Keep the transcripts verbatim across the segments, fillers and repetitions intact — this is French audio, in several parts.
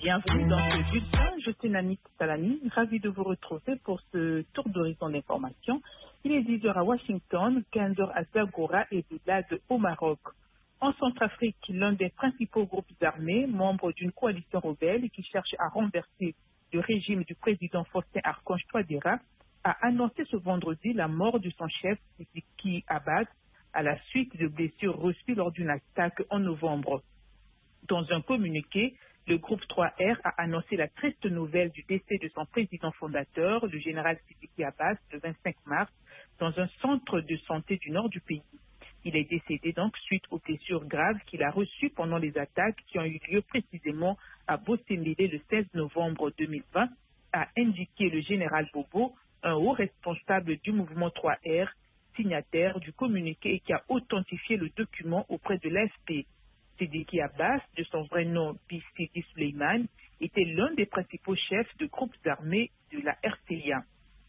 Bienvenue dans ce bulletin. Je suis Nani Salani, ravie de vous retrouver pour ce tour d'horizon d'information. Il est dix heures à Washington, quinze heures à Zagora et Bidad au Maroc. En Centrafrique, l'un des principaux groupes armés, membre d'une coalition rebelle qui cherche à renverser le régime du président Faustin Archange Touadéra, a annoncé ce vendredi la mort de son chef, Sidiki Abbas, à la suite de blessures reçues lors d'une attaque en novembre. Dans un communiqué, le groupe trois R a annoncé la triste nouvelle du décès de son président fondateur, le général Sidiki Abbas, le vingt-cinq mars, dans un centre de santé du nord du pays. Il est décédé donc suite aux blessures graves qu'il a reçues pendant les attaques qui ont eu lieu précisément à Bossémélé le seize novembre deux mille vingt, a indiqué le général Bobo, un haut responsable du mouvement trois R, signataire du communiqué et qui a authentifié le document auprès de l'A F P. Sidiki Abbas, de son vrai nom Bissidi Suleiman, était l'un des principaux chefs de groupes armés de la R T I A.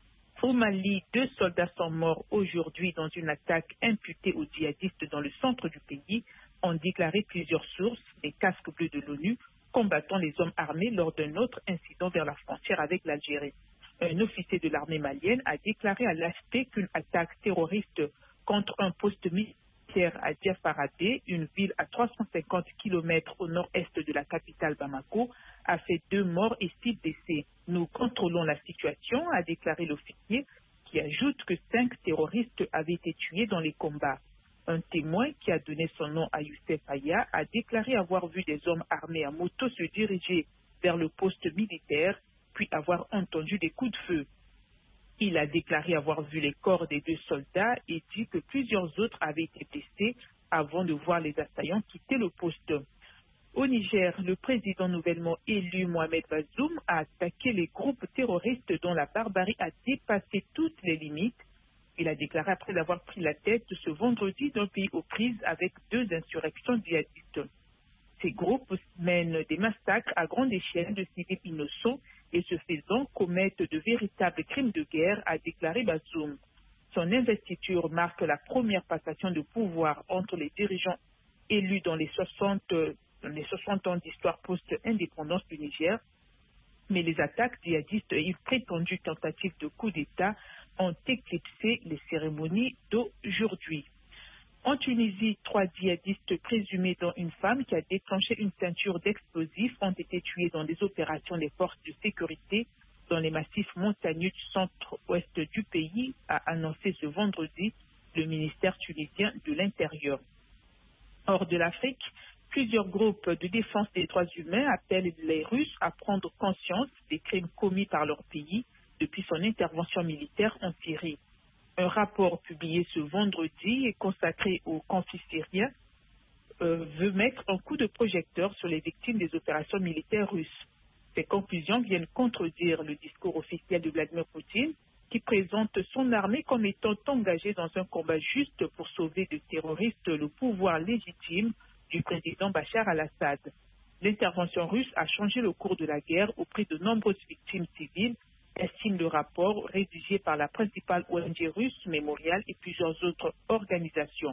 Au Mali, deux soldats sont morts aujourd'hui dans une attaque imputée aux djihadistes dans le centre du pays, ont déclaré plusieurs sources, les casques bleus de l'ONU, combattant les hommes armés lors d'un autre incident vers la frontière avec l'Algérie. Un officier de l'armée malienne a déclaré à l'A F P qu'une attaque terroriste contre un poste militaire à Diafaradé, une ville à trois cent cinquante kilomètres au nord-est de la capitale Bamako, a fait deux morts et six blessés. Nous contrôlons la situation, a déclaré l'officier, qui ajoute que cinq terroristes avaient été tués dans les combats. Un témoin qui a donné son nom à Youssef Aya a déclaré avoir vu des hommes armés à moto se diriger vers le poste militaire, puis avoir entendu des coups de feu. Il a déclaré avoir vu les corps des deux soldats et dit que plusieurs autres avaient été blessés avant de voir les assaillants quitter le poste. Au Niger, le président nouvellement élu Mohamed Bazoum a attaqué les groupes terroristes dont la barbarie a dépassé toutes les limites. Il a déclaré après avoir pris la tête ce vendredi d'un pays aux prises avec deux insurrections djihadistes. Ces groupes mènent des massacres à grande échelle de civils innocents et ce faisant commettent de véritables crimes de guerre, a déclaré Bazoum. Son investiture marque la première passation de pouvoir entre les dirigeants élus dans les soixante, dans les soixante ans d'histoire post-indépendance du Niger, mais les attaques djihadistes et une prétendue tentative de coup d'État ont éclipsé les cérémonies d'aujourd'hui. En Tunisie, trois djihadistes présumés dont une femme qui a déclenché une ceinture d'explosifs ont été tués dans des opérations des forces de sécurité dans les massifs montagneux du centre-ouest du pays, a annoncé ce vendredi le ministère tunisien de l'Intérieur. Hors de l'Afrique, plusieurs groupes de défense des droits humains appellent les Russes à prendre conscience des crimes commis par leur pays depuis son intervention militaire en Syrie. Un rapport publié ce vendredi et consacré au conflit syrien euh, veut mettre un coup de projecteur sur les victimes des opérations militaires russes. Ces conclusions viennent contredire le discours officiel de Vladimir Poutine qui présente son armée comme étant engagée dans un combat juste pour sauver de terroristes le pouvoir légitime du président Bachar al-Assad. L'intervention russe a changé le cours de la guerre au prix de nombreuses victimes civiles, estime le rapport rédigé par la principale O N G russe, Mémorial et plusieurs autres organisations.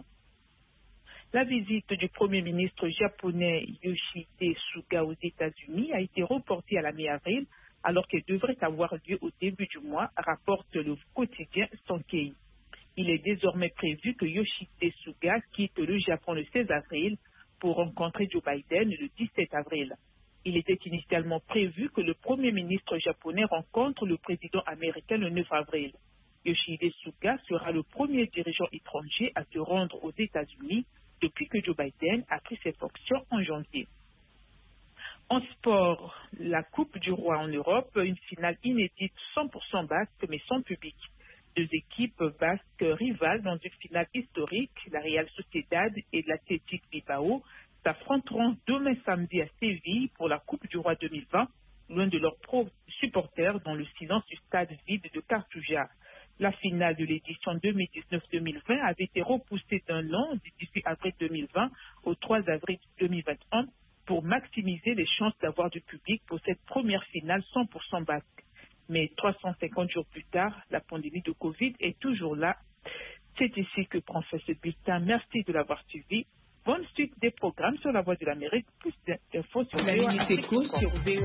La visite du Premier ministre japonais Yoshihide Suga aux États-Unis a été reportée à la mi-avril alors qu'elle devrait avoir lieu au début du mois, rapporte le quotidien Sankei. Il est désormais prévu que Yoshihide Suga quitte le Japon le seize avril pour rencontrer Joe Biden le dix-sept avril. Il était initialement prévu que le Premier ministre japonais rencontre le président américain le neuf avril. Yoshihide Suga sera le premier dirigeant étranger à se rendre aux États-Unis depuis que Joe Biden a pris ses fonctions en janvier. En sport, la Coupe du Roi en Europe, une finale inédite cent pour cent basque mais sans public. Deux équipes basques rivales dans une finale historique, la Real Sociedad et l'Athletic Bilbao, s'affronteront demain samedi à Séville pour la Coupe du Roi deux mille vingt, loin de leurs pro supporters dans le silence du stade vide de Cartuja. La finale de l'édition deux mille dix-neuf deux mille vingt avait été repoussée d'un an du dix-huit avril deux mille vingt au trois avril deux mille vingt et un pour maximiser les chances d'avoir du public pour cette première finale cent pour cent basque. Mais trois cent cinquante jours plus tard, la pandémie de Covid est toujours là. C'est ici que prend fin ce bulletin. Merci de l'avoir suivi. Bonne suite des programmes sur la Voix de l'Amérique. Plus d'infos sur la minute éco sur V O A.